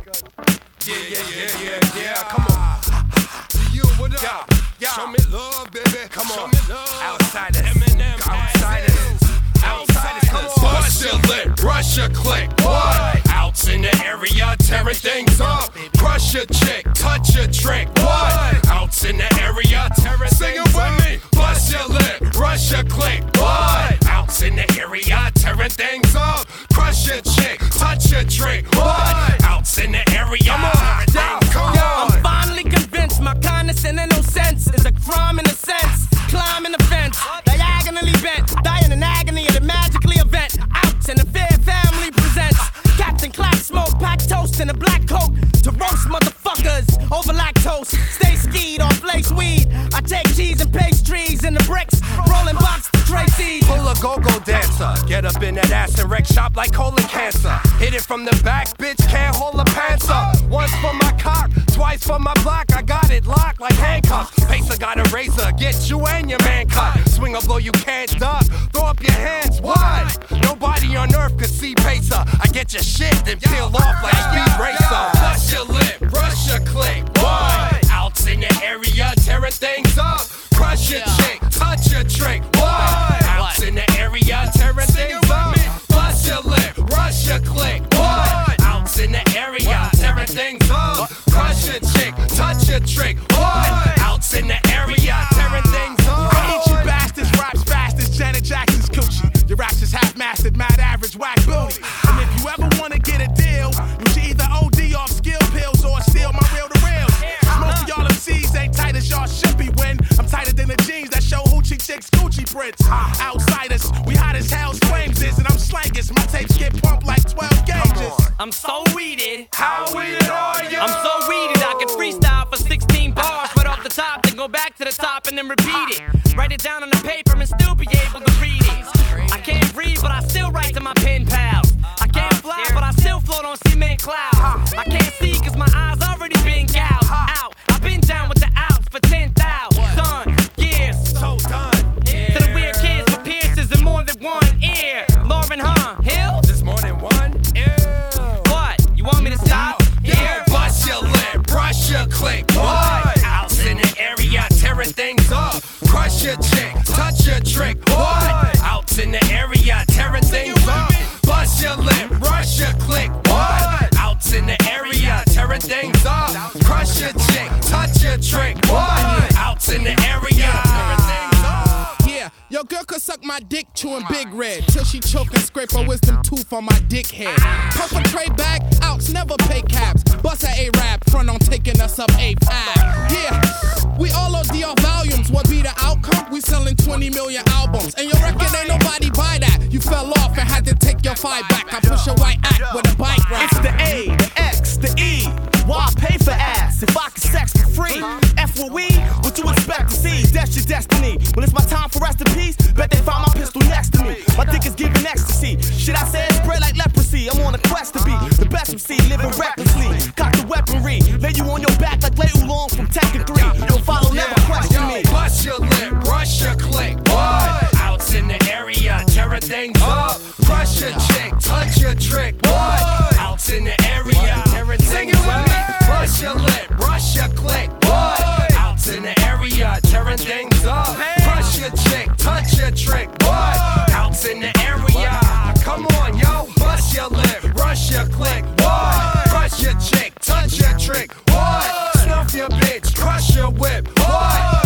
Yeah, come on. You, what up? Yeah. Show me love, baby. Come on. Show me love. Outsiders. Eminem. Outsiders. Come on. Bust your lip, rush your click. What? Outs in the area, tearing things up. Crush your chick, touch your trick. What? Outs in the area, tearing things up. Sing it with me. Bust your lip, rush your click. What? Outs in the area, tearing things up. Crush your chick, touch your trick. What? Outs in the area, tearing things up. I'm finally convinced my kindness and no sense is a crime in a sense. Climbing the fence, diagonally bent, die in an agony of the magically event. Outs and the fair family presents Captain Clap Smoke, pack toast in a black coat to roast motherfuckers over lactose. Stay skied off lace weed. I take cheese and pastries in the bricks, rolling box to Tracy. Pull a go-go dancer, get up in that ass and wreck shop like colon cancer. Hit it from the back, bitch, can't hold a pants up. Once for my cock, twice for my block. I got it locked like handcuffs. Pacer got a razor, get you and your man cut. Swing a blow you can't duck, throw up your hands, why? Nobody on earth could see Pacer. I get your shit, then peel off like Speed Racer. Bust your lip, brush your click, what? Outs in the area, tearing things up. Crush your chick, touch your trick, what? Outs in the area, tearing things up. Bust your lip, rush your click, what? Outs in the area, tearing things up. Crush your chick, touch your trick, what? Outs in the area, tearing things up. I hate you bastards, raps fast as Janet Jackson's coochie. Your raps is half-mastered, mad average, whack booty. And if you ever wanna get a deal, you should either OD off skill pills or steal my reel-to-reels. Most of y'all MCs ain't tight as y'all should be when I'm tighter than the jeans that show hoochie chicks Gucci prints. Outsiders, we hot as hell's flames is, and I'm slangers. My tapes get pumped like 12 gauges. I'm so weeded. How weeded are you? I'm so weeded, I can freestyle for 16 bars right off the top, then go back to the top and then repeat it. Write it down on the paper and still be able to read it. I can't breathe, but I still write to my pen pals. I can't fly, but I still float on cement clouds. I can't see cause my eyes already been gouged out. I've been down with the outs for 10,000 years. So done. To the weird kids with piercings and more than one ear. Lauren Hill? There's more than one? What? You want me to stop? Yeah. Bust your lip, brush your click. What? Outs in the area, tearing things up. Crush your chick, touch your trick. What? Outs in the area, tearing things up. Bust your lip, brush your click. What? Outs in the area, tearing things up. Crush your chick, touch your trick. What? Outs in the area, tearing things up. Yeah, your girl could suck my dick chewing Big Red till she choke and scrape her wisdom tooth on my dick head. Puff a tray back, outs never pay cabs. Bust a A-rap, front on taking us up A5. Yeah, we all OD our volumes. What be the outcome? We selling 20 million albums. And your record ain't nobody buy that. You fell off and had to take your five back. I push a white act with a bike rack. It's the A, the X, the E. Why pay for ass if I can sex for free? F with we, what you expect to see? That's your destiny. When it's my time for rest in peace, bet they find my pistol next to me. My dick is giving ecstasy. Shit I say is spread like leprosy. I'm on a quest to be the best MC, living recklessly. Cock the weaponry, lay you on your back like Lei Oolong from Tekken 3. Don't follow, never question me. Bust your lip, brush your click. What? Outs in the area, tearing things up. Crush your chick, touch your trick. What? Outs in the area, tearing things up. Brush your lip, brush your click. What? Outs in the area, tearing things up. Crush your chick, touch your trick. What? Outs in the area. Come on, yo. Bust your lip, brush your click. What? Crush your chick, touch your trick. What? Snuff your bitch, crush your whip. What?